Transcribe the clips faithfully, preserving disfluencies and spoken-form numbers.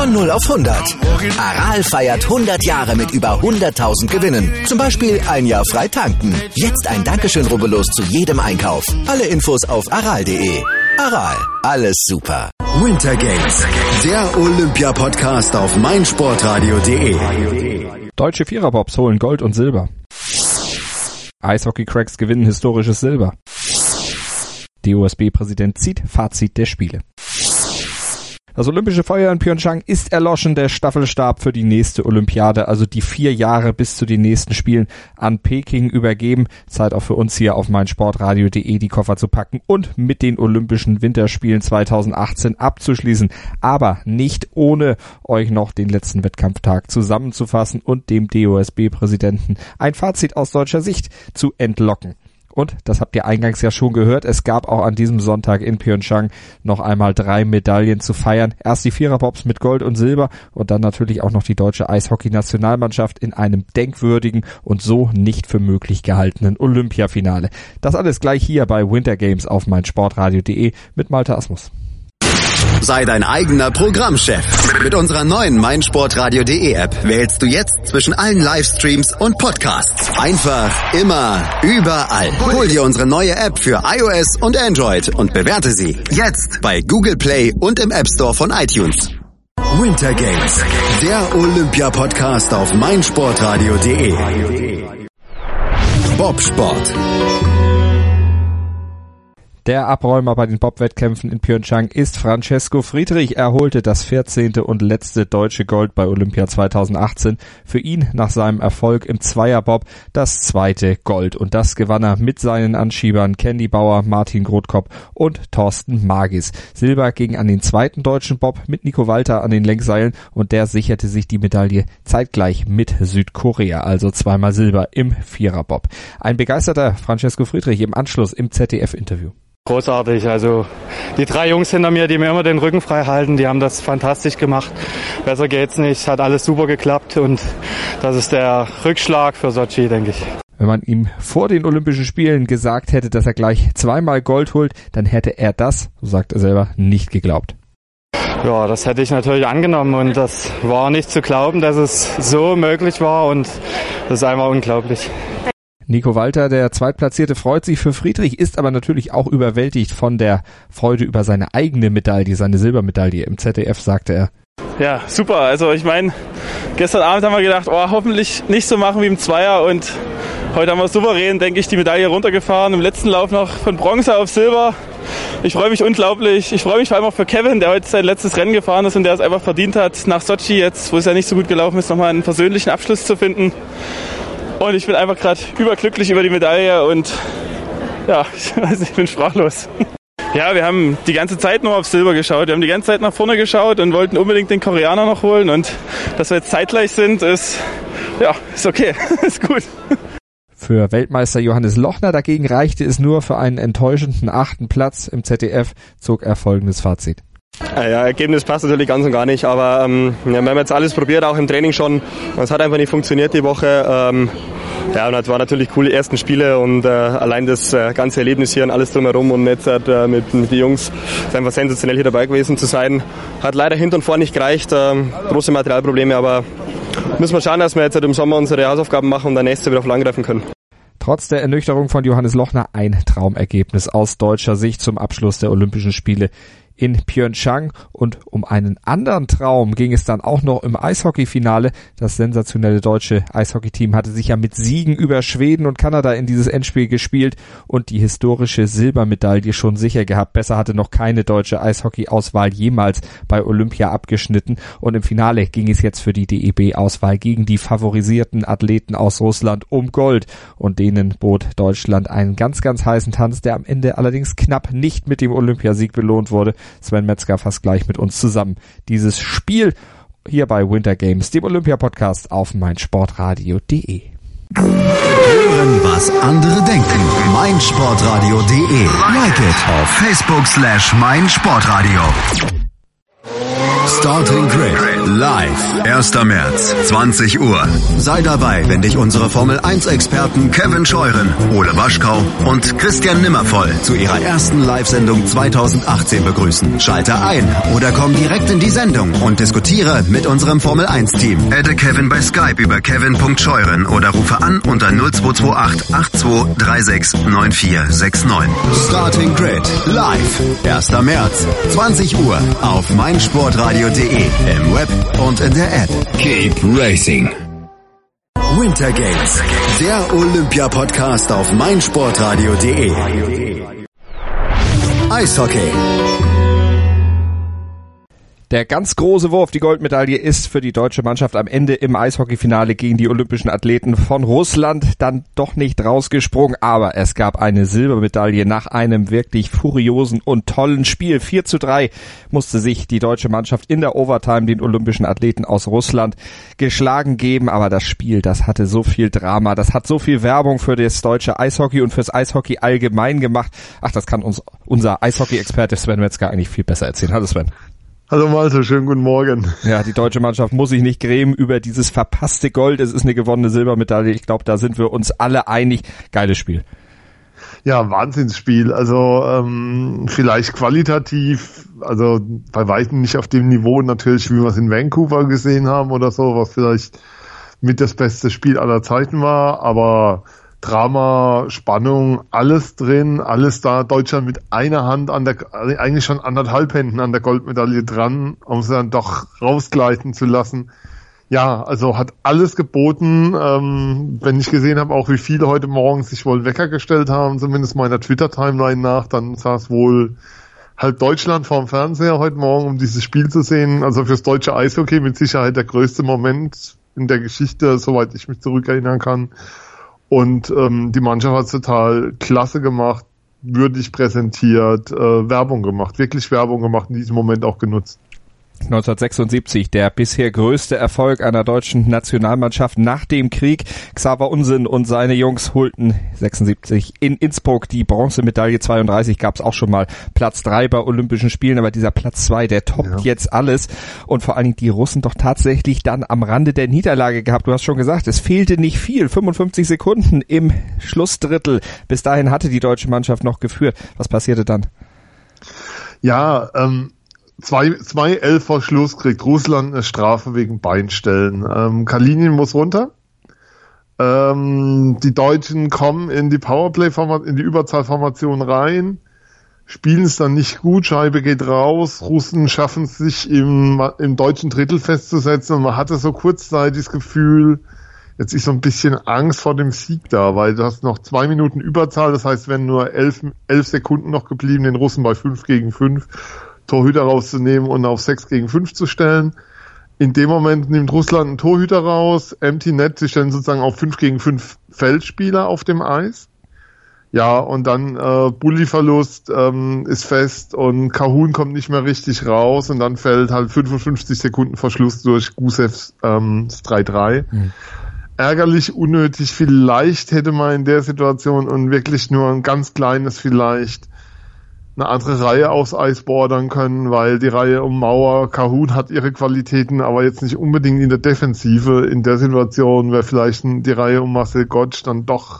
Von null auf hundert. Aral feiert hundert Jahre mit über hunderttausend Gewinnen. Zum Beispiel ein Jahr frei tanken. Jetzt ein Dankeschön, rubbellos zu jedem Einkauf. Alle Infos auf aral punkt de. Aral, alles super. Winter Games, der Olympia-Podcast auf meinsportradio punkt de. Deutsche Viererbobs holen Gold und Silber. Eishockey-Cracks gewinnen historisches Silber. D O S B-Präsident zieht Fazit der Spiele. Das olympische Feuer in Pyeongchang ist erloschen, der Staffelstab für die nächste Olympiade, also die vier Jahre bis zu den nächsten Spielen, an Peking übergeben. Zeit auch für uns hier auf meinsportradio punkt de die Koffer zu packen und mit den Olympischen Winterspielen zweitausendachtzehn abzuschließen. Aber nicht ohne euch noch den letzten Wettkampftag zusammenzufassen und dem D O S B-Präsidenten ein Fazit aus deutscher Sicht zu entlocken. Und, das habt ihr eingangs ja schon gehört, es gab auch an diesem Sonntag in Pyeongchang noch einmal drei Medaillen zu feiern. Erst die Viererbobs mit Gold und Silber und dann natürlich auch noch die deutsche Eishockey-Nationalmannschaft in einem denkwürdigen und so nicht für möglich gehaltenen Olympiafinale. Das alles gleich hier bei Winter Games auf meinsportradio punkt de mit Malte Asmus. Sei dein eigener Programmchef. Mit unserer neuen meinsportradio punkt de App wählst du jetzt zwischen allen Livestreams und Podcasts. Einfach, immer, überall. Hol dir unsere neue App für iOS und Android und bewerte sie jetzt bei Google Play und im App Store von iTunes. Winter Games, der Olympia-Podcast auf meinsportradio punkt de. Bobsport. Der Abräumer bei den Bob-Wettkämpfen in Pyeongchang ist Francesco Friedrich. Er holte das vierzehnte und letzte deutsche Gold bei Olympia zweitausendachtzehn. Für ihn nach seinem Erfolg im Zweierbob das zweite Gold. Und das gewann er mit seinen Anschiebern Candy Bauer, Martin Grothkop und Thorsten Magis. Silber ging an den zweiten deutschen Bob mit Nico Walter an den Lenkseilen und der sicherte sich die Medaille zeitgleich mit Südkorea. Also zweimal Silber im Viererbob. Ein begeisterter Francesco Friedrich im Anschluss im Z D F-Interview. Großartig, also die drei Jungs hinter mir, die mir immer den Rücken frei halten, die haben das fantastisch gemacht. Besser geht's nicht, hat alles super geklappt und das ist der Rückschlag für Sochi, denke ich. Wenn man ihm vor den Olympischen Spielen gesagt hätte, dass er gleich zweimal Gold holt, dann hätte er das, so sagt er selber, nicht geglaubt. Ja, das hätte ich natürlich angenommen und das war nicht zu glauben, dass es so möglich war und das ist einfach unglaublich. Nico Walter, der Zweitplatzierte, freut sich für Friedrich, ist aber natürlich auch überwältigt von der Freude über seine eigene Medaille, seine Silbermedaille. Im Z D F sagte er. Ja, super. Also ich meine, gestern Abend haben wir gedacht, oh, hoffentlich nicht so machen wie im Zweier und heute haben wir souverän, denke ich, die Medaille runtergefahren. Im letzten Lauf noch von Bronze auf Silber. Ich freue mich unglaublich. Ich freue mich vor allem auch für Kevin, der heute sein letztes Rennen gefahren ist und der es einfach verdient hat, nach Sochi jetzt, wo es ja nicht so gut gelaufen ist, nochmal einen persönlichen Abschluss zu finden. Und ich bin einfach gerade überglücklich über die Medaille und ja, ich weiß nicht, ich bin sprachlos. Ja, wir haben die ganze Zeit nur auf Silber geschaut. Wir haben die ganze Zeit nach vorne geschaut und wollten unbedingt den Koreaner noch holen. Und dass wir jetzt zeitgleich sind, ist, ja, ist okay, ist gut. Für Weltmeister Johannes Lochner dagegen reichte es nur für einen enttäuschenden achten Platz. Im Z D F zog er folgendes Fazit. Ja, Ergebnis passt natürlich ganz und gar nicht, aber ähm, ja, wir haben jetzt alles probiert, auch im Training schon. Es hat einfach nicht funktioniert die Woche. Ähm, ja, und es waren natürlich coole ersten Spiele und äh, allein das äh, ganze Erlebnis hier und alles drumherum und jetzt äh, mit, mit den Jungs ist einfach sensationell hier dabei gewesen zu sein. Hat leider hinten und vorne nicht gereicht, äh, große Materialprobleme, aber müssen wir schauen, dass wir jetzt im Sommer unsere Hausaufgaben machen und dann nächstes Jahr wieder voll angreifen können. Trotz der Ernüchterung von Johannes Lochner ein Traumergebnis aus deutscher Sicht zum Abschluss der Olympischen Spiele in Pyeongchang. Und um einen anderen Traum ging es dann auch noch im Eishockeyfinale. Das sensationelle deutsche Eishockeyteam hatte sich ja mit Siegen über Schweden und Kanada in dieses Endspiel gespielt und die historische Silbermedaille schon sicher gehabt. Besser hatte noch keine deutsche Eishockey-Auswahl jemals bei Olympia abgeschnitten. Und im Finale ging es jetzt für die D E B-Auswahl gegen die favorisierten Athleten aus Russland um Gold. Und denen bot Deutschland einen ganz, ganz heißen Tanz, der am Ende allerdings knapp nicht mit dem Olympiasieg belohnt wurde. Sven Metzger fasst gleich mit uns zusammen dieses Spiel hier bei Winter Games, dem Olympia-Podcast auf meinsportradio punkt de. Hören, was andere denken. meinsportradio punkt de. Like it auf Facebook slash meinsportradio. Starting Grid live. erster März, zwanzig Uhr. Sei dabei, wenn dich unsere Formel eins Experten Kevin Scheuren, Ole Waschkau und Christian Nimmervoll zu ihrer ersten Live-Sendung zweitausendachtzehn begrüßen. Schalte ein oder komm direkt in die Sendung und diskutiere mit unserem Formel eins Team. Adde Kevin bei Skype über kevin punkt scheuren oder rufe an unter null zwei zwei acht acht zwei drei sechs neun vier sechs neun. Starting Grid live. erster März, zwanzig Uhr auf meinsportradio punkt de, im Web und in der App. Keep Racing. Winter Games, der Olympia-Podcast auf meinsportradio punkt de. Eishockey. Der ganz große Wurf, die Goldmedaille, ist für die deutsche Mannschaft am Ende im Eishockeyfinale gegen die olympischen Athleten von Russland dann doch nicht rausgesprungen, aber es gab eine Silbermedaille nach einem wirklich furiosen und tollen Spiel. vier zu drei musste sich die deutsche Mannschaft in der Overtime den olympischen Athleten aus Russland geschlagen geben, aber das Spiel, das hatte so viel Drama, das hat so viel Werbung für das deutsche Eishockey und fürs Eishockey allgemein gemacht. Ach, das kann uns unser Eishockey-Experte Sven Metzger eigentlich viel besser erzählen. Hallo Sven. Hallo Malte, schönen guten Morgen. Ja, die deutsche Mannschaft muss sich nicht grämen über dieses verpasste Gold. Es ist eine gewonnene Silbermedaille. Ich glaube, da sind wir uns alle einig. Geiles Spiel. Ja, Wahnsinnsspiel. Also ähm, vielleicht qualitativ, also bei weitem nicht auf dem Niveau natürlich, wie wir es in Vancouver gesehen haben oder so, was vielleicht mit das beste Spiel aller Zeiten war, aber Drama, Spannung, alles drin, alles da. Deutschland mit einer Hand an der, eigentlich schon anderthalb Händen an der Goldmedaille dran, um sie dann doch rausgleiten zu lassen. Ja, also hat alles geboten. Ähm, wenn ich gesehen habe, auch wie viele heute Morgen sich wohl Wecker gestellt haben, zumindest meiner Twitter-Timeline nach, dann saß wohl halb Deutschland vorm Fernseher heute Morgen, um dieses Spiel zu sehen. Also fürs deutsche Eishockey mit Sicherheit der größte Moment in der Geschichte, soweit ich mich zurückerinnern kann. Und ähm, die Mannschaft hat es total klasse gemacht, würdig präsentiert, äh, Werbung gemacht, wirklich Werbung gemacht, in diesem Moment auch genutzt. neunzehnhundertsechsundsiebzig, der bisher größte Erfolg einer deutschen Nationalmannschaft nach dem Krieg. Xaver Unsinn und seine Jungs holten sechsundsiebzig in Innsbruck die Bronzemedaille. zweiunddreißig gab es auch schon mal Platz drei bei Olympischen Spielen, aber dieser Platz zwei, der toppt ja jetzt alles. Und vor allen Dingen die Russen doch tatsächlich dann am Rande der Niederlage gehabt. Du hast schon gesagt, es fehlte nicht viel, fünfundfünfzig Sekunden im Schlussdrittel. Bis dahin hatte die deutsche Mannschaft noch geführt. Was passierte dann? Ja, ähm, Zwei, zwei elf vor Schluss kriegt Russland eine Strafe wegen Beinstellen. Ähm, Kalinin muss runter. Ähm, die Deutschen kommen in die Powerplay-Formation, in die Überzahlformation rein, spielen es dann nicht gut, Scheibe geht raus, Russen schaffen es sich im, im deutschen Drittel festzusetzen und man hatte so kurzzeitig das Gefühl, jetzt ist so ein bisschen Angst vor dem Sieg da, weil du hast noch zwei Minuten Überzahl, das heißt, wenn nur elf, elf Sekunden noch geblieben, den Russen bei fünf gegen fünf Torhüter rauszunehmen und auf sechs gegen fünf zu stellen. In dem Moment nimmt Russland einen Torhüter raus, Empty Net, sie stellen sozusagen auf fünf gegen fünf Feldspieler auf dem Eis. Ja, und dann äh, Bulli-Verlust ähm, ist fest und Kahun kommt nicht mehr richtig raus und dann fällt halt fünfundfünfzig Sekunden Verschluss durch Gusevs ähm, drei drei. Mhm. Ärgerlich, unnötig, vielleicht hätte man in der Situation und wirklich nur ein ganz kleines vielleicht eine andere Reihe aufs Eis bordern können, weil die Reihe um Mauer, Kahun hat ihre Qualitäten, aber jetzt nicht unbedingt in der Defensive. In der Situation wäre vielleicht die Reihe um Marcel Gottsch dann doch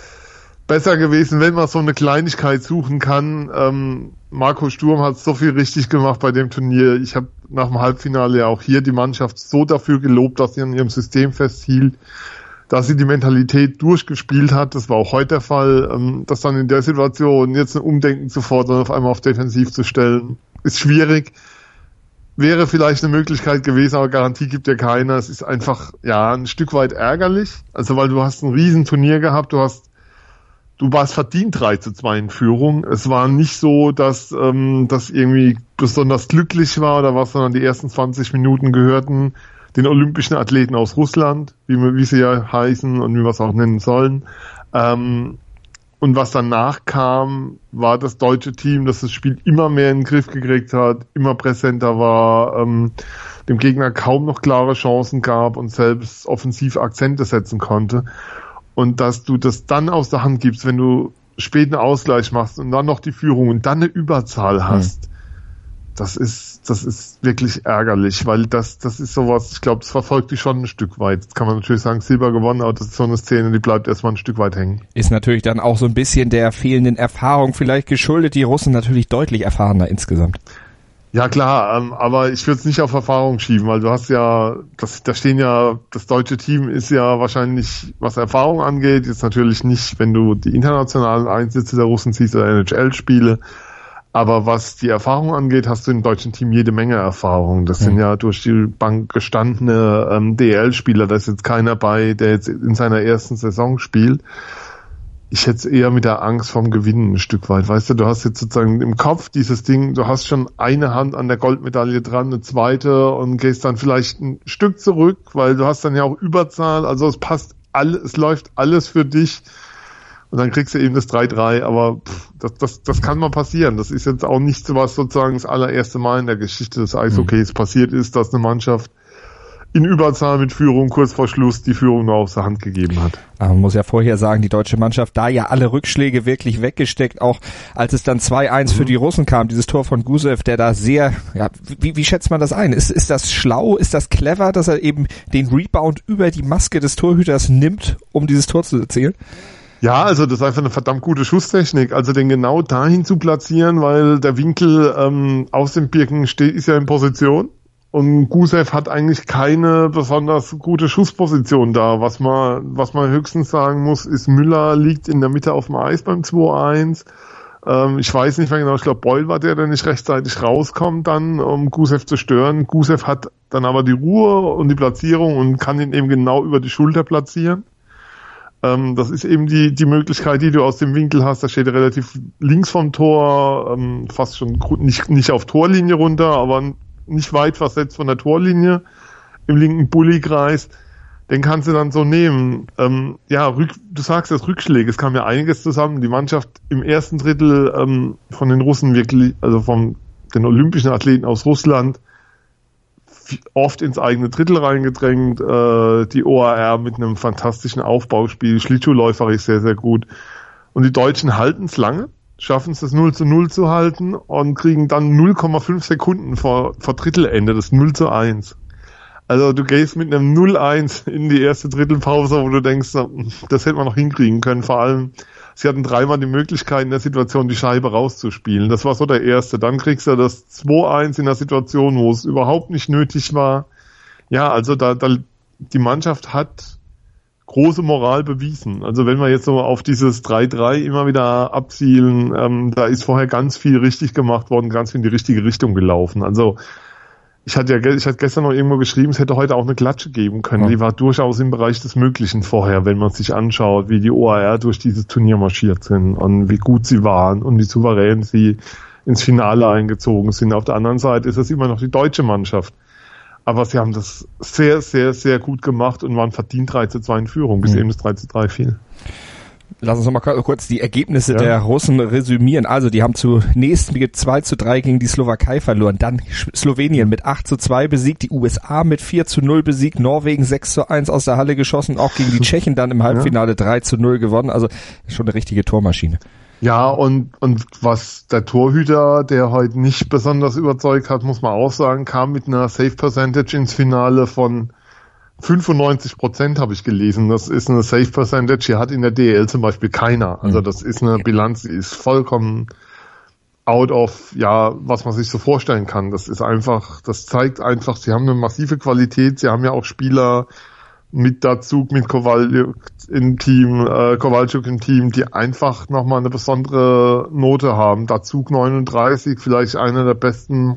besser gewesen, wenn man so eine Kleinigkeit suchen kann. Ähm, Marco Sturm hat so viel richtig gemacht bei dem Turnier. Ich habe nach dem Halbfinale ja auch hier die Mannschaft so dafür gelobt, dass sie an ihrem System festhielt, dass sie die Mentalität durchgespielt hat, das war auch heute der Fall, ähm, dass dann in der Situation jetzt ein Umdenken zu fordern, auf einmal auf defensiv zu stellen, ist schwierig. Wäre vielleicht eine Möglichkeit gewesen, aber Garantie gibt ja keiner. Es ist einfach, ja, ein Stück weit ärgerlich. Also, weil du hast ein Riesenturnier gehabt, du hast, du warst verdient drei zu zwei in Führung. Es war nicht so, dass ähm, das irgendwie besonders glücklich war oder was, sondern die ersten zwanzig Minuten gehörten den olympischen Athleten aus Russland, wie, wie sie ja heißen und wie wir es auch nennen sollen. Ähm, und was danach kam, war das deutsche Team, das das Spiel immer mehr in den Griff gekriegt hat, immer präsenter war, ähm, dem Gegner kaum noch klare Chancen gab und selbst offensiv Akzente setzen konnte. Und dass du das dann aus der Hand gibst, wenn du spät einen Ausgleich machst und dann noch die Führung und dann eine Überzahl hast, das ist, das ist wirklich ärgerlich, weil das, das ist sowas, ich glaube, das verfolgt dich schon ein Stück weit. Jetzt kann man natürlich sagen, Silber gewonnen, aber das ist so eine Szene, die bleibt erstmal ein Stück weit hängen. Ist natürlich dann auch so ein bisschen der fehlenden Erfahrung vielleicht geschuldet. Die Russen natürlich deutlich erfahrener insgesamt. Ja klar, ähm, aber ich würde es nicht auf Erfahrung schieben, weil du hast ja, das, da stehen ja, das deutsche Team ist ja wahrscheinlich, was Erfahrung angeht, jetzt natürlich nicht, wenn du die internationalen Einsätze der Russen siehst oder N H L-Spiele, aber was die Erfahrung angeht, hast du im deutschen Team jede Menge Erfahrung. Das mhm. sind ja durch die Bank gestandene ähm, D L Spieler, da ist jetzt keiner bei, der jetzt in seiner ersten Saison spielt. Ich hätte es eher mit der Angst vom Gewinnen ein Stück weit. Weißt du, du hast jetzt sozusagen im Kopf dieses Ding, du hast schon eine Hand an der Goldmedaille dran, eine zweite und gehst dann vielleicht ein Stück zurück, weil du hast dann ja auch Überzahl, also es passt alles, es läuft alles für dich und dann kriegst du eben das drei drei, aber pff, das, das, das kann mal passieren. Das ist jetzt auch nicht so was sozusagen das allererste Mal in der Geschichte des Eishockeys mhm. passiert ist, dass eine Mannschaft in Überzahl mit Führung kurz vor Schluss die Führung noch aus der Hand gegeben hat. Aber man muss ja vorher sagen, die deutsche Mannschaft da ja alle Rückschläge wirklich weggesteckt, auch als es dann zwei eins mhm. für die Russen kam, dieses Tor von Gusev, der da sehr, ja, wie, wie schätzt man das ein? Ist, ist das schlau, ist das clever, dass er eben den Rebound über die Maske des Torhüters nimmt, um dieses Tor zu erzielen? Ja, also das ist einfach eine verdammt gute Schusstechnik, also den genau dahin zu platzieren, weil der Winkel ähm, aus dem Birken steht, ist ja in Position. Und Gusev hat eigentlich keine besonders gute Schussposition da. Was man, was man höchstens sagen muss, ist, Müller liegt in der Mitte auf dem Eis beim zwei eins. Ähm, ich weiß nicht mehr genau, ich glaube, Beul war der, der nicht rechtzeitig rauskommt dann, um Gusev zu stören. Gusev hat dann aber die Ruhe und die Platzierung und kann ihn eben genau über die Schulter platzieren. Ähm, das ist eben die, die Möglichkeit, die du aus dem Winkel hast. Da steht er relativ links vom Tor, ähm, fast schon nicht, nicht auf Torlinie runter, aber nicht weit versetzt von der Torlinie im linken Bulli-Kreis, den kannst du dann so nehmen. Ähm, ja, Rück, du sagst das Rückschläge, es kam ja einiges zusammen. Die Mannschaft im ersten Drittel ähm, von den Russen wirklich, also von den olympischen Athleten aus Russland, oft ins eigene Drittel reingedrängt. Äh, die O A R mit einem fantastischen Aufbauspiel, Schlittschuhläuferisch sehr, sehr gut. Und die Deutschen halten es lange, schaffen es, das null zu null zu halten und kriegen dann null Komma fünf Sekunden vor, vor Drittelende, das null zu eins. Also du gehst mit einem null eins in die erste Drittelpause, wo du denkst, das hätte man noch hinkriegen können. Vor allem, sie hatten dreimal die Möglichkeit in der Situation, die Scheibe rauszuspielen. Das war so der erste. Dann kriegst du das zwei eins in der Situation, wo es überhaupt nicht nötig war. Ja, also da, da die Mannschaft hat große Moral bewiesen. Also wenn wir jetzt so auf dieses drei drei immer wieder abzielen, ähm, da ist vorher ganz viel richtig gemacht worden, ganz viel in die richtige Richtung gelaufen. Also ich hatte ja ich hatte gestern noch irgendwo geschrieben, es hätte heute auch eine Klatsche geben können. Ja. Die war durchaus im Bereich des Möglichen vorher, wenn man sich anschaut, wie die O A R durch dieses Turnier marschiert sind und wie gut sie waren und wie souverän sie ins Finale eingezogen sind. Auf der anderen Seite ist es immer noch die deutsche Mannschaft. Aber sie haben das sehr, sehr, sehr gut gemacht und waren verdient drei zu zwei in Führung, bis mhm. eben das drei zu drei fiel. Lass uns noch mal kurz die Ergebnisse ja. der Russen resümieren. Also, die haben zunächst mit zwei zu drei gegen die Slowakei verloren, dann Slowenien mit acht zu zwei besiegt, die U S A mit vier zu null besiegt, Norwegen sechs zu eins aus der Halle geschossen, auch gegen die Tschechen dann im Halbfinale ja. drei zu null gewonnen. Also, schon eine richtige Tormaschine. Ja, und, und was der Torhüter, der heute nicht besonders überzeugt hat, muss man auch sagen, kam mit einer Save Percentage ins Finale von fünfundneunzig Prozent, habe ich gelesen. Das ist eine Save Percentage, die hat in der D L zum Beispiel keiner. Also das ist eine Bilanz, die ist vollkommen out of, ja, was man sich so vorstellen kann. Das ist einfach, das zeigt einfach, sie haben eine massive Qualität, sie haben ja auch Spieler mit Datsuk, mit Kowalczyk im Team, äh, Kowalczyk im Team, die einfach nochmal eine besondere Note haben. Datsuk neununddreißig, vielleicht einer der besten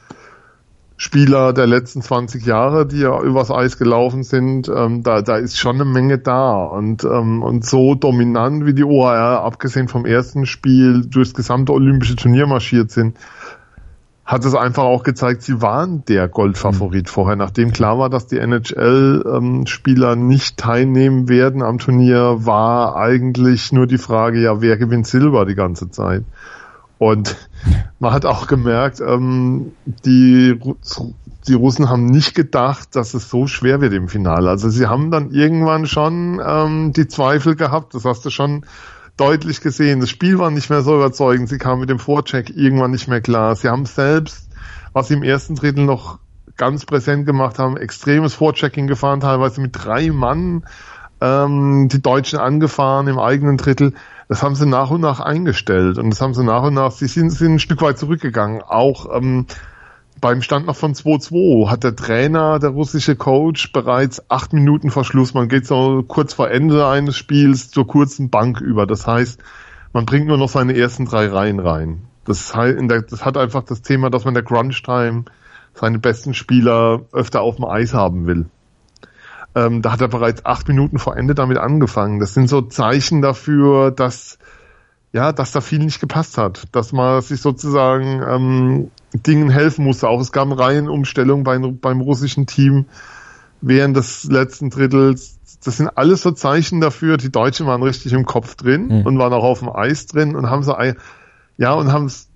Spieler der letzten zwanzig Jahre, die ja übers Eis gelaufen sind. Ähm, da, da ist schon eine Menge da. Und, ähm, und so dominant wie die O A R, abgesehen vom ersten Spiel, durchs gesamte olympische Turnier marschiert sind, hat es einfach auch gezeigt, sie waren der Goldfavorit mhm. vorher. Nachdem klar war, dass die N H L-Spieler ähm, nicht teilnehmen werden am Turnier, war eigentlich nur die Frage, ja, wer gewinnt Silber die ganze Zeit? Und man hat auch gemerkt, ähm, die, die Russen haben nicht gedacht, dass es so schwer wird im Finale. Also sie haben dann irgendwann schon ähm, die Zweifel gehabt, das hast du schon deutlich gesehen. Das Spiel war nicht mehr so überzeugend. Sie kamen mit dem Vorcheck irgendwann nicht mehr klar. Sie haben selbst was sie im ersten Drittel noch ganz präsent gemacht haben, extremes Vorchecking gefahren, teilweise mit drei Mann, ähm, die Deutschen angefahren im eigenen Drittel. Das haben sie nach und nach eingestellt und das haben sie nach und nach, sie sind, sind ein Stück weit zurückgegangen. Auch ähm, beim Stand noch von zwei zwei hat der Trainer, der russische Coach, bereits acht Minuten vor Schluss, man geht so kurz vor Ende eines Spiels zur kurzen Bank über. Das heißt, man bringt nur noch seine ersten drei Reihen rein. Das, heißt, in der, das hat einfach das Thema, dass man in der Crunch-Time seine besten Spieler öfter auf dem Eis haben will. Ähm, da hat er bereits acht Minuten vor Ende damit angefangen. Das sind so Zeichen dafür, dass ja, dass da viel nicht gepasst hat, dass man sich sozusagen ähm, Dingen helfen musste. Auch es gab eine Reihenumstellung bei, beim russischen Team während des letzten Drittels. Das sind alles so Zeichen dafür. Die Deutschen waren richtig im Kopf drin mhm. und waren auch auf dem Eis drin und haben so ja und haben es.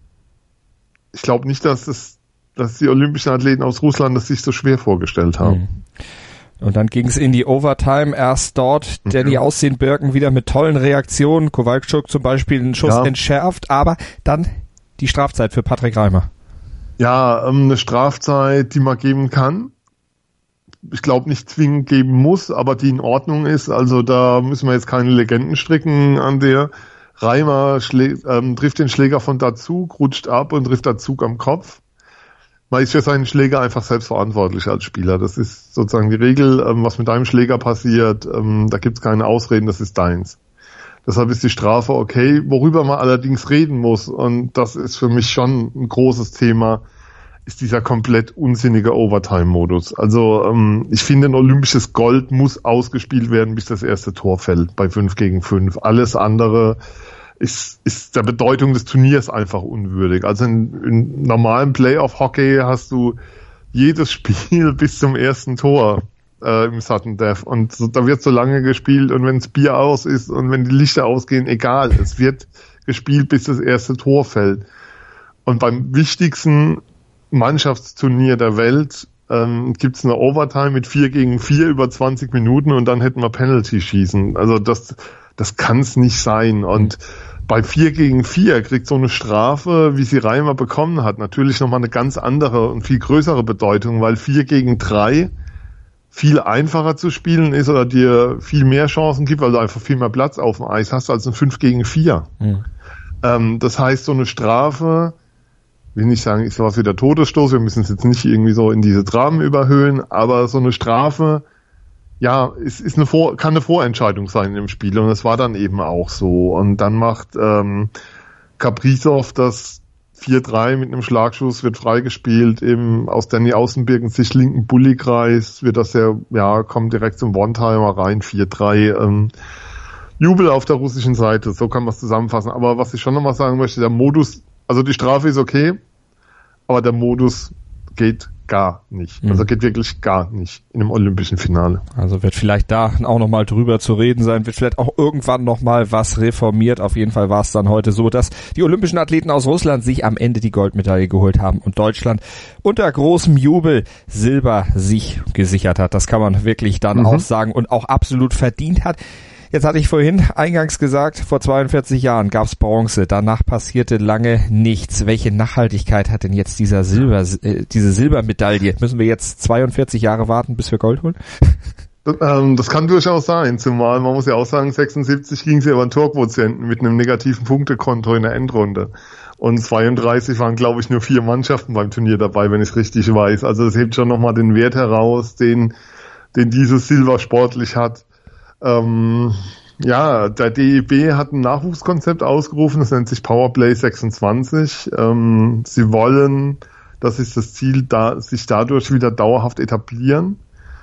Ich glaube nicht, dass es dass die olympischen Athleten aus Russland das sich so schwer vorgestellt haben. Und dann ging es in die Overtime, erst dort mhm. Danny Aussehen-Birken wieder mit tollen Reaktionen, Kowalczuk zum Beispiel einen Schuss ja. entschärft, aber dann die Strafzeit für Patrick Reimer. Ja, ähm, eine Strafzeit, die man geben kann. Ich glaube nicht zwingend geben muss, aber die in Ordnung ist. Also da müssen wir jetzt keine Legenden stricken an der. Reimer schlä- ähm, trifft den Schläger von Datsuk, rutscht ab und trifft Datsuk am Kopf. Man ist für seinen Schläger einfach selbst verantwortlich als Spieler. Das ist sozusagen die Regel. Ähm, was mit deinem Schläger passiert, ähm, da gibt's keine Ausreden, das ist deins. Deshalb ist die Strafe okay. Worüber man allerdings reden muss, und das ist für mich schon ein großes Thema, ist dieser komplett unsinnige Overtime-Modus. Also ähm, ich finde, ein olympisches Gold muss ausgespielt werden, bis das erste Tor fällt bei fünf gegen fünf. Alles andere ist, ist der Bedeutung des Turniers einfach unwürdig. Also in, in normalen Playoff-Hockey hast du jedes Spiel bis zum ersten Tor äh, im Sudden Death und so, da wird so lange gespielt und wenn das Bier aus ist und wenn die Lichter ausgehen, egal, es wird gespielt, bis das erste Tor fällt. Und beim wichtigsten Mannschaftsturnier der Welt ähm, gibt's eine Overtime mit vier gegen vier über zwanzig Minuten und dann hätten wir Penalty-Schießen. Also das das kann's nicht sein. Und bei vier gegen vier kriegt so eine Strafe, wie sie Reimer bekommen hat, natürlich nochmal eine ganz andere und viel größere Bedeutung, weil vier gegen drei viel einfacher zu spielen ist oder dir viel mehr Chancen gibt, weil du einfach viel mehr Platz auf dem Eis hast als ein fünf gegen vier. Mhm. Ähm, das heißt, so eine Strafe, will nicht sagen, ist was wie der Todesstoß, wir müssen es jetzt nicht irgendwie so in diese Dramen überhöhen, aber so eine Strafe, ja, es ist eine Vor- kann eine Vorentscheidung sein im Spiel und das war dann eben auch so. Und dann macht ähm, Kaprizov das vier drei mit einem Schlagschuss, wird freigespielt im aus Danny Außenbirken sich linken Bulli-Kreis, wird das ja, ja, kommt direkt zum One-Timer rein, vier drei. Ähm, Jubel auf der russischen Seite, so kann man es zusammenfassen. Aber was ich schon nochmal sagen möchte, der Modus, also die Strafe ist okay, aber der Modus geht gar nicht. Also geht wirklich gar nicht in einem olympischen Finale. Also wird vielleicht da auch nochmal drüber zu reden sein, wird vielleicht auch irgendwann nochmal was reformiert. Auf jeden Fall war es dann heute so, dass die olympischen Athleten aus Russland sich am Ende die Goldmedaille geholt haben und Deutschland unter großem Jubel Silber sich gesichert hat. Das kann man wirklich dann mhm. auch sagen und auch absolut verdient hat. Jetzt hatte ich vorhin eingangs gesagt, vor zweiundvierzig Jahren gab's Bronze, danach passierte lange nichts. Welche Nachhaltigkeit hat denn jetzt dieser Silber, äh, diese Silbermedaille? Müssen wir jetzt zweiundvierzig Jahre warten, bis wir Gold holen? Das, ähm, das kann durchaus sein, zumal man muss ja auch sagen, sechsundsiebzig ging es ja über einen Torquotienten mit einem negativen Punktekonto in der Endrunde. Und zweiunddreißig waren, glaube ich, nur vier Mannschaften beim Turnier dabei, wenn ich es richtig weiß. Also es hebt schon nochmal den Wert heraus, den, den dieses Silber sportlich hat. Ähm, ja, der D E B hat ein Nachwuchskonzept ausgerufen, das nennt sich Powerplay sechsundzwanzig. Ähm, sie wollen, das ist das Ziel, da, sich dadurch wieder dauerhaft etablieren.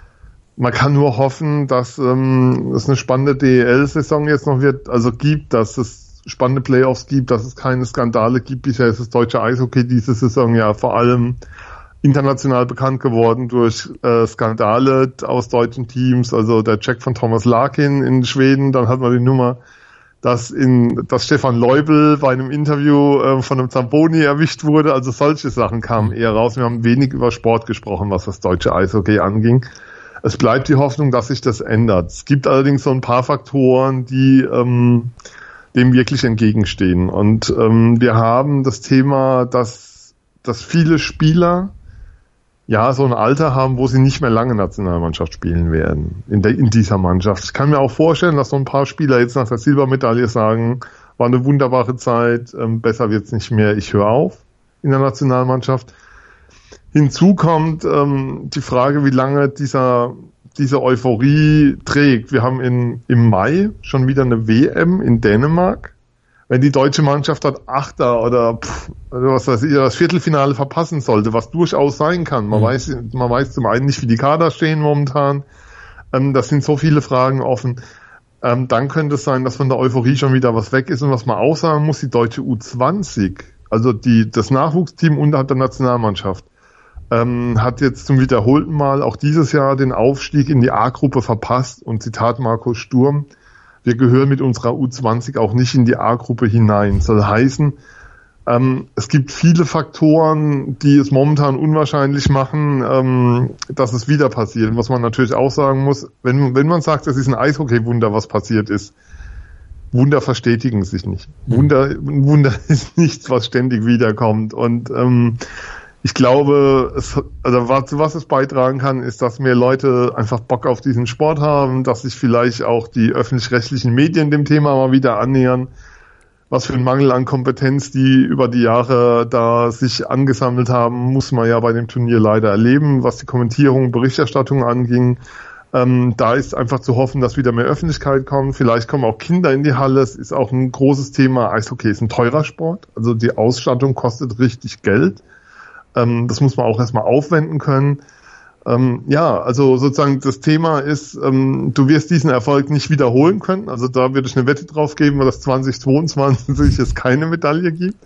Man kann nur hoffen, dass ähm, es eine spannende D E L-Saison jetzt noch wird, also gibt, dass es spannende Playoffs gibt, dass es keine Skandale gibt. Bisher ist das deutsche Eishockey diese Saison ja vor allem international bekannt geworden durch äh, Skandale aus deutschen Teams, also der Check von Thomas Larkin in Schweden, dann hat man die Nummer, dass in dass Stefan Leubel bei einem Interview äh, von einem Zamboni erwischt wurde, also solche Sachen kamen eher raus. Wir haben wenig über Sport gesprochen, was das deutsche Eishockey anging. Es bleibt die Hoffnung, dass sich das ändert. Es gibt allerdings so ein paar Faktoren, die ähm, dem wirklich entgegenstehen. Und ähm, wir haben das Thema, dass dass viele Spieler ja so ein Alter haben, wo sie nicht mehr lange Nationalmannschaft spielen werden, in, der, in dieser Mannschaft. Ich kann mir auch vorstellen, dass so ein paar Spieler jetzt nach der Silbermedaille sagen, war eine wunderbare Zeit, ähm, besser wird's nicht mehr, ich höre auf in der Nationalmannschaft. Hinzu kommt ähm, die Frage, wie lange dieser diese Euphorie trägt. Wir haben in, im Mai schon wieder eine W M in Dänemark. Wenn die deutsche Mannschaft dort Achter oder pff, was weiß ich, das Viertelfinale verpassen sollte, was durchaus sein kann. Man mhm. weiß, man weiß zum einen nicht, wie die Kader stehen momentan. Ähm, das sind so viele Fragen offen. Ähm, dann könnte es sein, dass von der Euphorie schon wieder was weg ist. Und was man auch sagen muss, die deutsche U zwanzig, also die, das Nachwuchsteam unterhalb der Nationalmannschaft, ähm, hat jetzt zum wiederholten Mal auch dieses Jahr den Aufstieg in die A-Gruppe verpasst. Und Zitat Markus Sturm, wir gehören mit unserer U zwanzig auch nicht in die A-Gruppe hinein. Soll heißen, ähm, es gibt viele Faktoren, die es momentan unwahrscheinlich machen, ähm, dass es wieder passiert. Und was man natürlich auch sagen muss, wenn, wenn man sagt, es ist ein Eishockey-Wunder, was passiert ist, Wunder verstetigen sich nicht. Wunder, Wunder ist nichts, was ständig wiederkommt. Und ähm, ich glaube, es, also was, was es beitragen kann, ist, dass mehr Leute einfach Bock auf diesen Sport haben, dass sich vielleicht auch die öffentlich-rechtlichen Medien dem Thema mal wieder annähern. Was für ein Mangel an Kompetenz, die über die Jahre da sich angesammelt haben, muss man ja bei dem Turnier leider erleben, was die Kommentierung, Berichterstattung anging. Ähm, da ist einfach zu hoffen, dass wieder mehr Öffentlichkeit kommt. Vielleicht kommen auch Kinder in die Halle. Es ist auch ein großes Thema. Eishockey ist ein teurer Sport. Also die Ausstattung kostet richtig Geld. Das muss man auch erstmal aufwenden können. Ähm, ja, also sozusagen das Thema ist, ähm, du wirst diesen Erfolg nicht wiederholen können. Also da würde ich eine Wette drauf geben, weil das zwanzig zweiundzwanzig es keine Medaille gibt.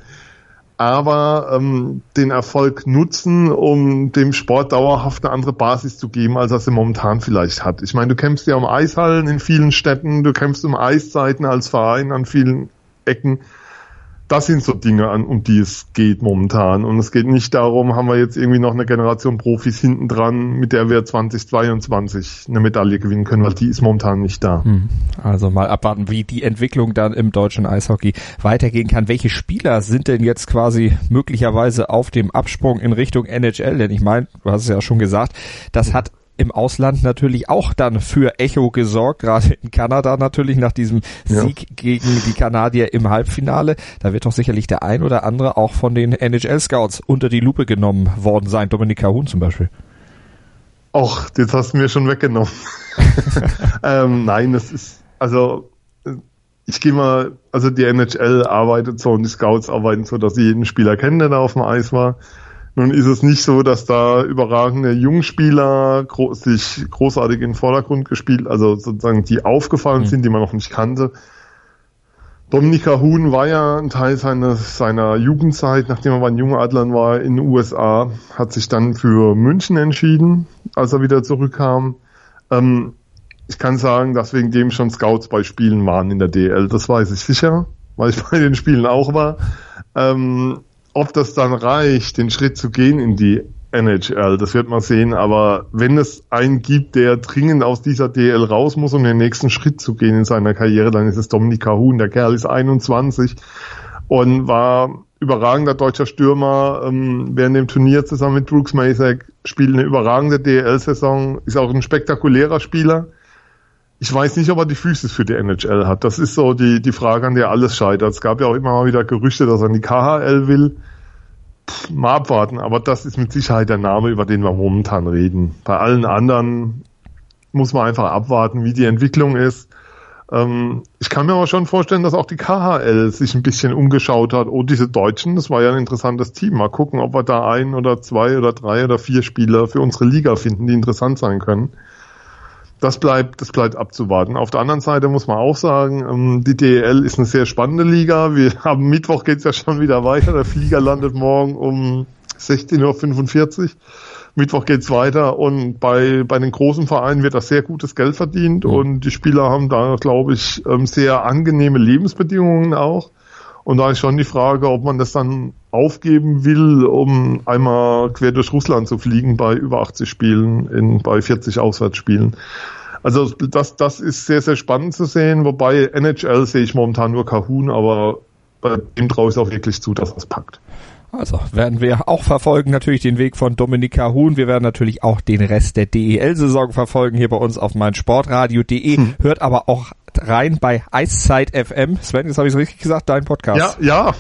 Aber ähm, den Erfolg nutzen, um dem Sport dauerhaft eine andere Basis zu geben, als er sie momentan vielleicht hat. Ich meine, du kämpfst ja um Eishallen in vielen Städten, du kämpfst um Eiszeiten als Verein an vielen Ecken. Das sind so Dinge, an, um die es geht momentan. Und es geht nicht darum, haben wir jetzt irgendwie noch eine Generation Profis hinten dran, mit der wir zwanzig zweiundzwanzig eine Medaille gewinnen können, weil die ist momentan nicht da. Also mal abwarten, wie die Entwicklung dann im deutschen Eishockey weitergehen kann. Welche Spieler sind denn jetzt quasi möglicherweise auf dem Absprung in Richtung N H L? Denn ich meine, du hast es ja schon gesagt, das hat im Ausland natürlich auch dann für Echo gesorgt, gerade in Kanada natürlich nach diesem Sieg ja. gegen die Kanadier im Halbfinale. Da wird doch sicherlich der ein oder andere auch von den N H L-Scouts unter die Lupe genommen worden sein. Dominik Kahun zum Beispiel. Och, jetzt hast du mir schon weggenommen. ähm, nein, das ist, also ich gehe mal, also die N H L arbeitet so und die Scouts arbeiten so, dass sie jeden Spieler kennen, der da auf dem Eis war. Nun ist es nicht so, dass da überragende Jungspieler gro- sich großartig in den Vordergrund gespielt, also sozusagen die aufgefallen mhm. sind, die man noch nicht kannte. Dominik Kahun war ja ein Teil seiner, seiner Jugendzeit, nachdem er bei den Jungadlern war in den U S A, hat sich dann für München entschieden, als er wieder zurückkam. Ähm, ich kann sagen, dass wegen dem schon Scouts bei Spielen waren in der D L, das weiß ich sicher, weil ich bei den Spielen auch war. Ähm, Ob das dann reicht, den Schritt zu gehen in die N H L, das wird man sehen. Aber wenn es einen gibt, der dringend aus dieser D L raus muss, um den nächsten Schritt zu gehen in seiner Karriere, dann ist es Dominik Kahun. Der Kerl ist einundzwanzig und war überragender deutscher Stürmer ähm, während dem Turnier zusammen mit Brooks Macek, spielt eine überragende D L-Saison, ist auch ein spektakulärer Spieler. Ich weiß nicht, ob er die Füße für die N H L hat. Das ist so die die Frage, an der alles scheitert. Es gab ja auch immer mal wieder Gerüchte, dass er in die K H L will. Pff, mal abwarten. Aber das ist mit Sicherheit der Name, über den wir momentan reden. Bei allen anderen muss man einfach abwarten, wie die Entwicklung ist. Ähm, ich kann mir aber schon vorstellen, dass auch die K H L sich ein bisschen umgeschaut hat. Oh, diese Deutschen, das war ja ein interessantes Team. Mal gucken, ob wir da ein oder zwei oder drei oder vier Spieler für unsere Liga finden, die interessant sein können. Das bleibt, das bleibt abzuwarten. Auf der anderen Seite muss man auch sagen, die D E L ist eine sehr spannende Liga. Wir haben Mittwoch geht's ja schon wieder weiter. Der Flieger landet morgen um sechzehn Uhr fünfundvierzig. Mittwoch geht's weiter und bei, bei den großen Vereinen wird da sehr gutes Geld verdient mhm. und die Spieler haben da, glaube ich, sehr angenehme Lebensbedingungen auch. Und da ist schon die Frage, ob man das dann aufgeben will, um einmal quer durch Russland zu fliegen bei über achtzig Spielen, in, bei vierzig Auswärtsspielen. Also das, das ist sehr, sehr spannend zu sehen, wobei N H L sehe ich momentan nur Kahun, aber bei dem traue ich es auch wirklich zu, dass er es packt. Also werden wir auch verfolgen, natürlich den Weg von Dominik Kahun. Wir werden natürlich auch den Rest der D E L-Saison verfolgen hier bei uns auf meinsportradio punkt de. Hm. Hört aber auch rein bei Eiszeit F M. Sven, jetzt habe ich es richtig gesagt, dein Podcast. Ja,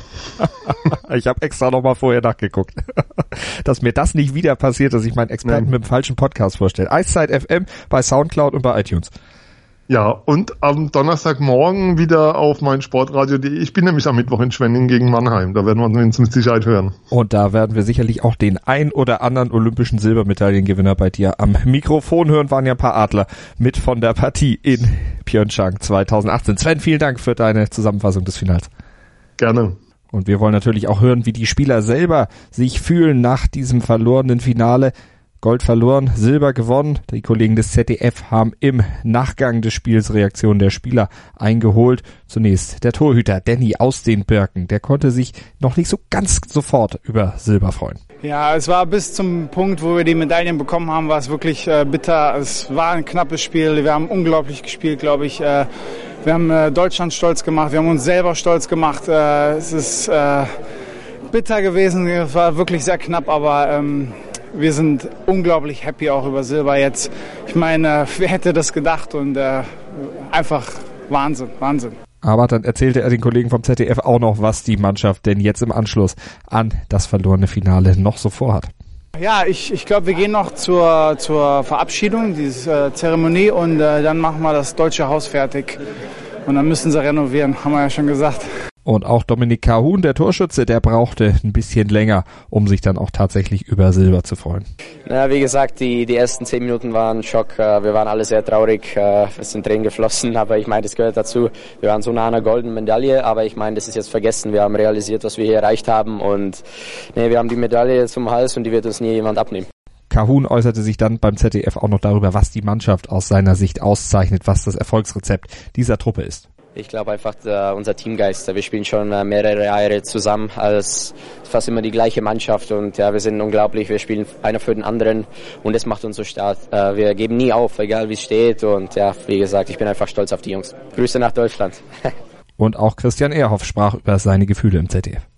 ja. Ich habe extra nochmal vorher nachgeguckt, dass mir das nicht wieder passiert, dass ich meinen Experten ja. mit dem falschen Podcast vorstelle. Eiszeit F M bei Soundcloud und bei iTunes. Ja, und am Donnerstagmorgen wieder auf meinsportradio punkt de. Ich bin nämlich am Mittwoch in Schwenningen gegen Mannheim. Da werden wir uns mit Sicherheit hören. Und da werden wir sicherlich auch den ein oder anderen olympischen Silbermedaillengewinner bei dir am Mikrofon hören. Waren ja ein paar Adler mit von der Partie in Pyeongchang zweitausendachtzehn. Sven, vielen Dank für deine Zusammenfassung des Finals. Gerne. Und wir wollen natürlich auch hören, wie die Spieler selber sich fühlen nach diesem verlorenen Finale. Gold verloren, Silber gewonnen. Die Kollegen des Z D F haben im Nachgang des Spiels Reaktionen der Spieler eingeholt. Zunächst der Torhüter Danny aus den Birken. Der konnte sich noch nicht so ganz sofort über Silber freuen. Ja, es war bis zum Punkt, wo wir die Medaillen bekommen haben, war es wirklich äh, bitter. Es war ein knappes Spiel. Wir haben unglaublich gespielt, glaube ich. Äh, wir haben äh, Deutschland stolz gemacht. Wir haben uns selber stolz gemacht. Äh, es ist äh, bitter gewesen. Es war wirklich sehr knapp, aber ähm, wir sind unglaublich happy auch über Silber jetzt. Ich meine, wer hätte das gedacht und äh, einfach Wahnsinn, Wahnsinn. Aber dann erzählte er den Kollegen vom Z D F auch noch, was die Mannschaft denn jetzt im Anschluss an das verlorene Finale noch so vorhat. Ja, ich, ich glaube, wir gehen noch zur, zur Verabschiedung, diese äh, Zeremonie und äh, dann machen wir das deutsche Haus fertig. Und dann müssen sie renovieren, haben wir ja schon gesagt. Und auch Dominik Kahun, der Torschütze, der brauchte ein bisschen länger, um sich dann auch tatsächlich über Silber zu freuen. Ja, wie gesagt, die, die ersten zehn Minuten waren ein Schock. Wir waren alle sehr traurig, es sind Tränen geflossen, aber ich meine, das gehört dazu. Wir waren so nah an einer goldenen Medaille, aber ich meine, das ist jetzt vergessen. Wir haben realisiert, was wir hier erreicht haben und nee, wir haben die Medaille zum Hals und die wird uns nie jemand abnehmen. Kahun äußerte sich dann beim Z D F auch noch darüber, was die Mannschaft aus seiner Sicht auszeichnet, was das Erfolgsrezept dieser Truppe ist. Ich glaube einfach, der, unser Teamgeist, wir spielen schon mehrere Jahre zusammen als fast immer die gleiche Mannschaft und ja, wir sind unglaublich, wir spielen einer für den anderen und das macht uns so stark. Wir geben nie auf, egal wie es steht und ja, wie gesagt, ich bin einfach stolz auf die Jungs. Grüße nach Deutschland. Und auch Christian Ehrhoff sprach über seine Gefühle im Z D F.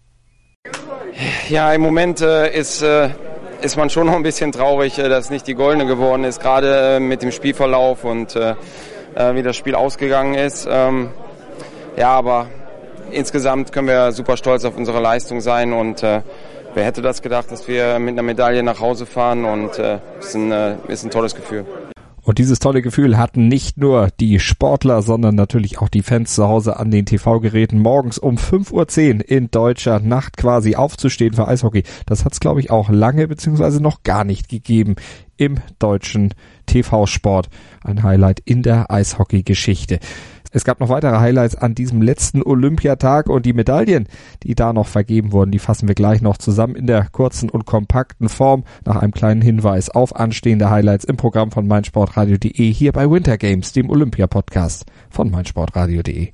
Ja, im Moment äh, ist, äh, ist man schon noch ein bisschen traurig, äh, dass nicht die Goldene geworden ist, gerade äh, mit dem Spielverlauf und äh, wie das Spiel ausgegangen ist. Ähm, ja, aber insgesamt können wir super stolz auf unsere Leistung sein und äh, wer hätte das gedacht, dass wir mit einer Medaille nach Hause fahren und äh, ist ein, äh, ist ein tolles Gefühl. Und dieses tolle Gefühl hatten nicht nur die Sportler, sondern natürlich auch die Fans zu Hause an den T V-Geräten. Morgens um fünf Uhr zehn in deutscher Nacht quasi aufzustehen für Eishockey. Das hat es, glaube ich, auch lange beziehungsweise noch gar nicht gegeben im deutschen T V-Sport. Ein Highlight in der Eishockey-Geschichte. Es gab noch weitere Highlights an diesem letzten Olympiatag und die Medaillen, die da noch vergeben wurden, die fassen wir gleich noch zusammen in der kurzen und kompakten Form nach einem kleinen Hinweis auf anstehende Highlights im Programm von meinsportradio punkt de hier bei Winter Games, dem Olympia-Podcast von meinsportradio punkt de.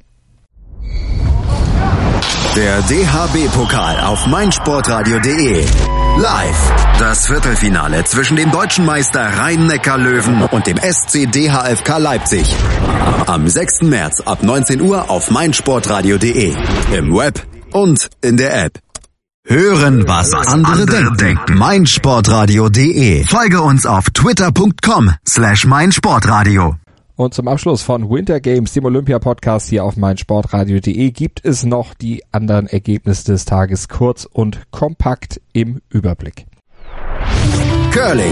Der D H B-Pokal auf meinsportradio punkt de. Live. Das Viertelfinale zwischen dem deutschen Meister Rhein-Neckar-Löwen und dem S C D H F K Leipzig. Am sechsten März ab neunzehn Uhr auf meinsportradio punkt de. Im Web und in der App. Hören, was andere denken. meinsportradio punkt de. Folge uns auf twitter punkt com slash meinsportradio. Und zum Abschluss von Winter Games, dem Olympia-Podcast hier auf meinsportradio punkt de, gibt es noch die anderen Ergebnisse des Tages kurz und kompakt im Überblick. Curling.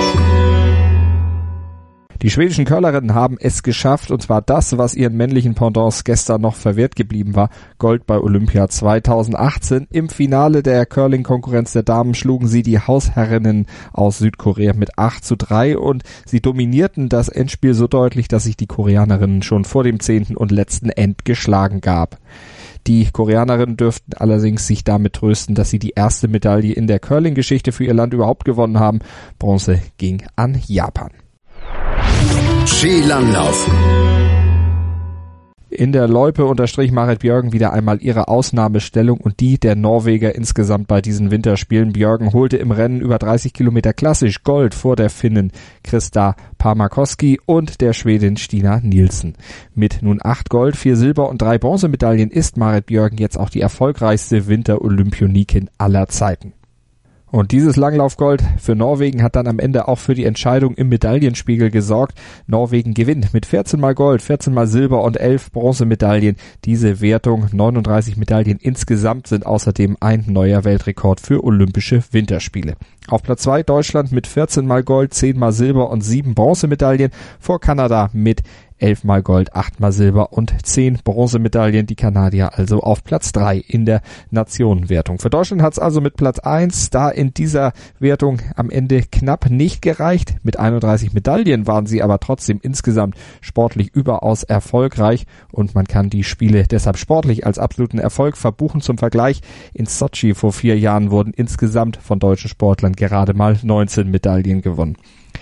Die schwedischen Curlerinnen haben es geschafft, und zwar das, was ihren männlichen Pendants gestern noch verwehrt geblieben war, Gold bei Olympia zweitausendachtzehn. Im Finale der Curling-Konkurrenz der Damen schlugen sie die Hausherrinnen aus Südkorea mit acht zu drei und sie dominierten das Endspiel so deutlich, dass sich die Koreanerinnen schon vor dem zehnten und letzten End geschlagen gab. Die Koreanerinnen dürften allerdings sich damit trösten, dass sie die erste Medaille in der Curling-Geschichte für ihr Land überhaupt gewonnen haben. Bronze ging an Japan. Skilanglauf. In der Loipe unterstrich Marit Björgen wieder einmal ihre Ausnahmestellung und die der Norweger insgesamt bei diesen Winterspielen. Björgen holte im Rennen über dreißig Kilometer klassisch Gold vor der Finnin Krista Parmakoski und der Schwedin Stina Nielsen. Mit nun acht Gold, vier Silber und drei Bronzemedaillen ist Marit Björgen jetzt auch die erfolgreichste Winter-Olympionikin aller Zeiten. Und dieses Langlaufgold für Norwegen hat dann am Ende auch für die Entscheidung im Medaillenspiegel gesorgt. Norwegen gewinnt mit vierzehn mal Gold, vierzehn mal Silber und elf Bronzemedaillen. Diese Wertung, neununddreißig Medaillen insgesamt, sind außerdem ein neuer Weltrekord für Olympische Winterspiele. Auf Platz zwei Deutschland mit vierzehn mal Gold, zehn mal Silber und sieben Bronzemedaillen, vor Kanada mit elf mal Gold, acht mal Silber und zehn Bronzemedaillen. Die Kanadier also auf Platz drei in der Nationenwertung. Für Deutschland hat es also mit Platz eins da in dieser Wertung am Ende knapp nicht gereicht. Mit einunddreißig Medaillen waren sie aber trotzdem insgesamt sportlich überaus erfolgreich und man kann die Spiele deshalb sportlich als absoluten Erfolg verbuchen. Zum Vergleich, in Sotschi vor vier Jahren wurden insgesamt von deutschen Sportlern gerade mal neunzehn Medaillen gewonnen.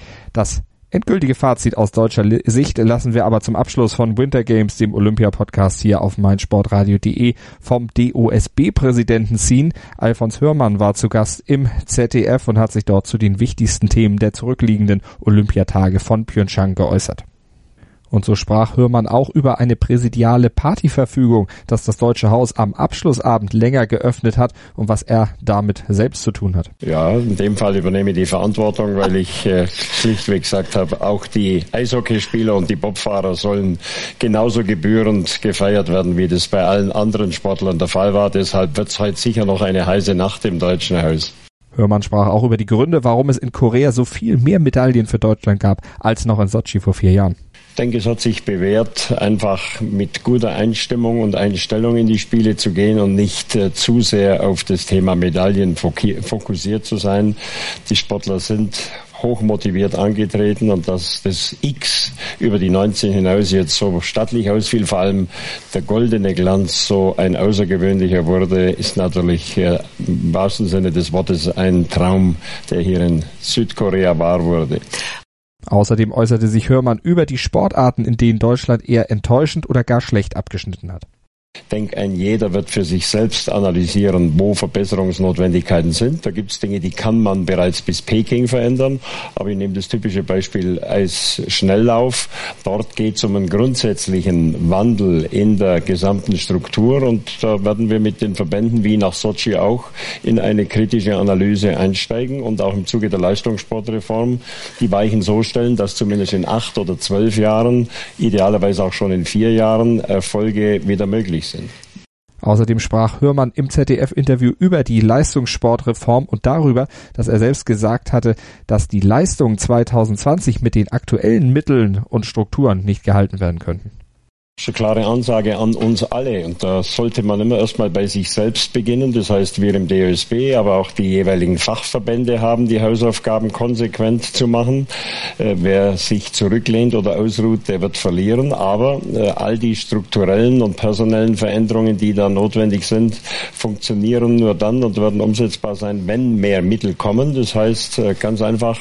Das endgültige Fazit aus deutscher Sicht lassen wir aber zum Abschluss von Winter Games, dem Olympia-Podcast hier auf meinsportradio punkt de, vom D O S B-Präsidenten ziehen. Alfons Hörmann war zu Gast im Z D F und hat sich dort zu den wichtigsten Themen der zurückliegenden Olympiatage von Pyeongchang geäußert. Und so sprach Hörmann auch über eine präsidiale Partyverfügung, dass das Deutsche Haus am Abschlussabend länger geöffnet hat und was er damit selbst zu tun hat. Ja, in dem Fall übernehme ich die Verantwortung, weil ich äh, schlichtweg gesagt habe, auch die Eishockeyspieler und die Bobfahrer sollen genauso gebührend gefeiert werden, wie das bei allen anderen Sportlern der Fall war. Deshalb wird es heute sicher noch eine heiße Nacht im Deutschen Haus. Hörmann sprach auch über die Gründe, warum es in Korea so viel mehr Medaillen für Deutschland gab, als noch in Sotschi vor vier Jahren. Ich denke, es hat sich bewährt, einfach mit guter Einstimmung und Einstellung in die Spiele zu gehen und nicht äh, zu sehr auf das Thema Medaillen fokussiert zu sein. Die Sportler sind hochmotiviert angetreten und dass das X über die neunzehn hinaus jetzt so stattlich ausfiel, vor allem der goldene Glanz so ein außergewöhnlicher wurde, ist natürlich äh, im wahrsten Sinne des Wortes ein Traum, der hier in Südkorea wahr wurde. Außerdem äußerte sich Hörmann über die Sportarten, in denen Deutschland eher enttäuschend oder gar schlecht abgeschnitten hat. Ich denke, ein jeder wird für sich selbst analysieren, wo Verbesserungsnotwendigkeiten sind. Da gibt es Dinge, die kann man bereits bis Peking verändern. Aber ich nehme das typische Beispiel Eisschnelllauf. Dort geht es um einen grundsätzlichen Wandel in der gesamten Struktur. Und da werden wir mit den Verbänden wie nach Sotschi auch in eine kritische Analyse einsteigen und auch im Zuge der Leistungssportreform die Weichen so stellen, dass zumindest in acht oder zwölf Jahren, idealerweise auch schon in vier Jahren, Erfolge wieder möglich sind. Außerdem sprach Hörmann im Z D F-Interview über die Leistungssportreform und darüber, dass er selbst gesagt hatte, dass die Leistungen zwanzig zwanzig mit den aktuellen Mitteln und Strukturen nicht gehalten werden könnten. Das ist eine klare Ansage an uns alle und da sollte man immer erstmal bei sich selbst beginnen. Das heißt, wir im D O S B, aber auch die jeweiligen Fachverbände haben die Hausaufgaben konsequent zu machen. Äh, wer sich zurücklehnt oder ausruht, der wird verlieren. Aber äh, all die strukturellen und personellen Veränderungen, die da notwendig sind, funktionieren nur dann und werden umsetzbar sein, wenn mehr Mittel kommen. Das heißt, äh, ganz einfach,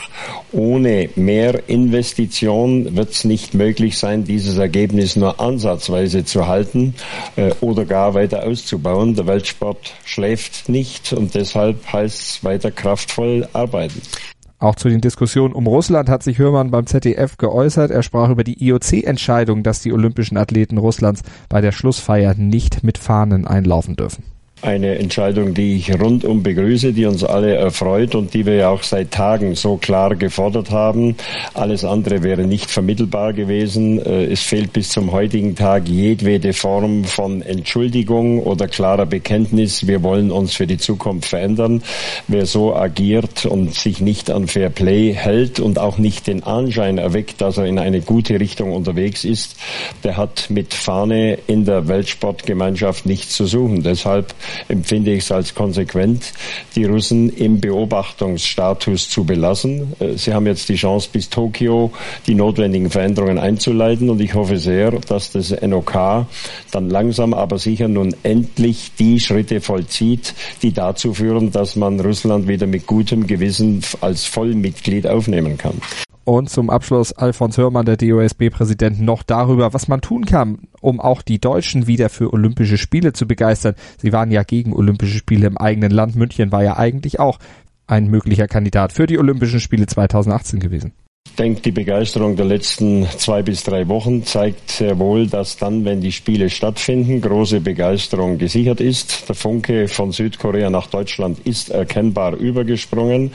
ohne mehr Investition wird es nicht möglich sein, dieses Ergebnis nur ansatzweise zu halten äh, oder gar weiter auszubauen. Der Weltsport schläft nicht und deshalb heißt es weiter kraftvoll arbeiten. Auch zu den Diskussionen um Russland hat sich Hörmann beim Z D F geäußert. Er sprach über die I O C-Entscheidung, dass die olympischen Athleten Russlands bei der Schlussfeier nicht mit Fahnen einlaufen dürfen. Eine Entscheidung, die ich rundum begrüße, die uns alle erfreut und die wir ja auch seit Tagen so klar gefordert haben. Alles andere wäre nicht vermittelbar gewesen. Es fehlt bis zum heutigen Tag jedwede Form von Entschuldigung oder klarer Bekenntnis. Wir wollen uns für die Zukunft verändern. Wer so agiert und sich nicht an Fair Play hält und auch nicht den Anschein erweckt, dass er in eine gute Richtung unterwegs ist, der hat mit Fahne in der Weltsportgemeinschaft nichts zu suchen. Deshalb empfinde ich es als konsequent, die Russen im Beobachtungsstatus zu belassen. Sie haben jetzt die Chance, bis Tokio die notwendigen Veränderungen einzuleiten und ich hoffe sehr, dass das N O K dann langsam, aber sicher nun endlich die Schritte vollzieht, die dazu führen, dass man Russland wieder mit gutem Gewissen als Vollmitglied aufnehmen kann. Und zum Abschluss Alfons Hörmann, der D O S B-Präsident, noch darüber, was man tun kann, um auch die Deutschen wieder für Olympische Spiele zu begeistern. Sie waren ja gegen Olympische Spiele im eigenen Land. München war ja eigentlich auch ein möglicher Kandidat für die Olympischen Spiele zweitausendachtzehn gewesen. Ich denke, die Begeisterung der letzten zwei bis drei Wochen zeigt sehr wohl, dass dann, wenn die Spiele stattfinden, große Begeisterung gesichert ist. Der Funke von Südkorea nach Deutschland ist erkennbar übergesprungen.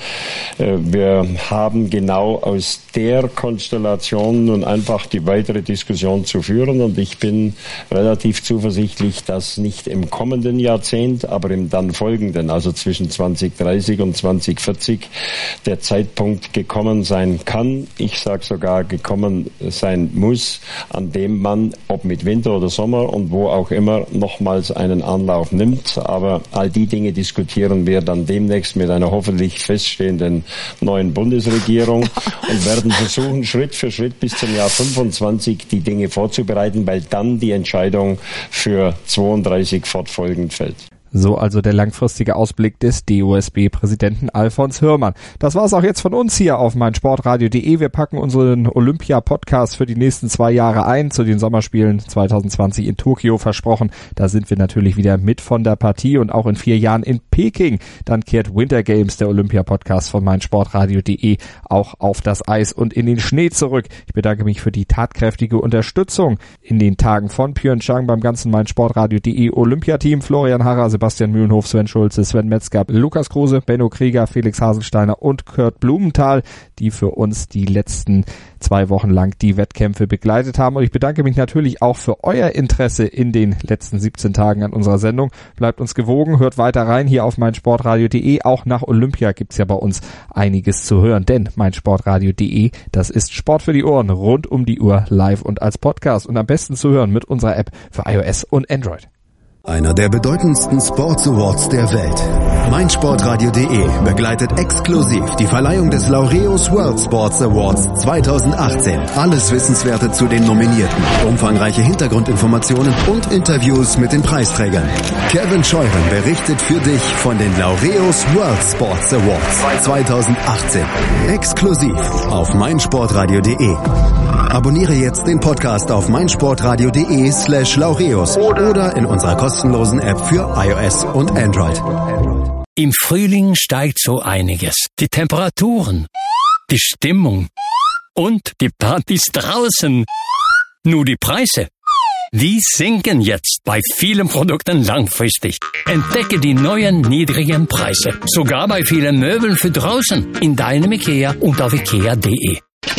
Wir haben genau aus der Konstellation nun einfach die weitere Diskussion zu führen und ich bin relativ zuversichtlich, dass nicht im kommenden Jahrzehnt, aber im dann folgenden, also zwischen zwanzig dreißig und zwanzig vierzig, der Zeitpunkt gekommen sein kann. Ich sage sogar gekommen sein muss, an dem man, ob mit Winter oder Sommer und wo auch immer, nochmals einen Anlauf nimmt. Aber all die Dinge diskutieren wir dann demnächst mit einer hoffentlich feststehenden neuen Bundesregierung und werden versuchen, Schritt für Schritt bis zum Jahr fünfundzwanzig die Dinge vorzubereiten, weil dann die Entscheidung für zweiunddreißig fortfolgend fällt. So also der langfristige Ausblick des D O S B-Präsidenten Alfons Hörmann. Das war's auch jetzt von uns hier auf meinsportradio punkt de. Wir packen unseren Olympia-Podcast für die nächsten zwei Jahre ein, zu den Sommerspielen zweitausendzwanzig in Tokio versprochen. Da sind wir natürlich wieder mit von der Partie und auch in vier Jahren in Peking. Dann kehrt Winter Games, der Olympia-Podcast von meinsportradio punkt de, auch auf das Eis und in den Schnee zurück. Ich bedanke mich für die tatkräftige Unterstützung in den Tagen von Pyeongchang beim ganzen meinsportradio punkt de Olympiateam. Florian Harrer, Sebastian Mühlenhof, Sven Schulze, Sven Metzger, Lukas Kruse, Benno Krieger, Felix Haselsteiner und Kurt Blumenthal, die für uns die letzten zwei Wochen lang die Wettkämpfe begleitet haben. Und ich bedanke mich natürlich auch für euer Interesse in den letzten siebzehn Tagen an unserer Sendung. Bleibt uns gewogen, hört weiter rein hier auf meinsportradio punkt de. Auch nach Olympia gibt's ja bei uns einiges zu hören, denn meinsportradio punkt de, das ist Sport für die Ohren, rund um die Uhr, live und als Podcast und am besten zu hören mit unserer App für iOS und Android. Einer der bedeutendsten Sports Awards der Welt. meinsportradio punkt de begleitet exklusiv die Verleihung des Laureus World Sports Awards zweitausendachtzehn. Alles Wissenswerte zu den Nominierten, umfangreiche Hintergrundinformationen und Interviews mit den Preisträgern. Kevin Scheuren berichtet für dich von den Laureus World Sports Awards zweitausendachtzehn. Exklusiv auf meinsportradio punkt de. Abonniere jetzt den Podcast auf meinsportradio punkt de slash Laureus oder in unserer kostenlosen App für iOS und Android. Im Frühling steigt so einiges. Die Temperaturen, die Stimmung und die Partys draußen. Nur die Preise, die sinken jetzt bei vielen Produkten langfristig. Entdecke die neuen niedrigen Preise. Sogar bei vielen Möbeln für draußen. In deinem IKEA und auf ikea punkt de.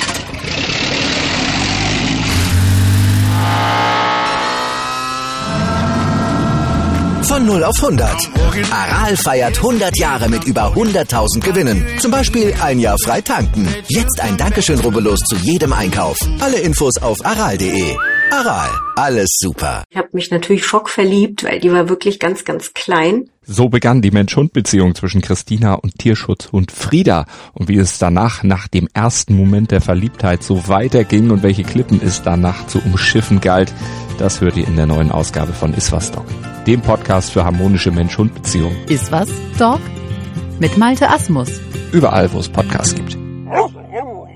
Von null auf hundert. Aral feiert hundert Jahre mit über hunderttausend Gewinnen. Zum Beispiel ein Jahr frei tanken. Jetzt ein Dankeschön, rubbellos zu jedem Einkauf. Alle Infos auf aral punkt de. Aral, alles super. Ich habe mich natürlich schockverliebt, weil die war wirklich ganz, ganz klein. So begann die Mensch-Hund-Beziehung zwischen Christina und Tierschutzhund Frieda. Und wie es danach, nach dem ersten Moment der Verliebtheit, so weiterging und welche Klippen es danach zu umschiffen galt, das hört ihr in der neuen Ausgabe von Iswas Dog, dem Podcast für harmonische Mensch-Hund-Beziehungen. Iswas Dog mit Malte Asmus. Überall, wo es Podcasts gibt.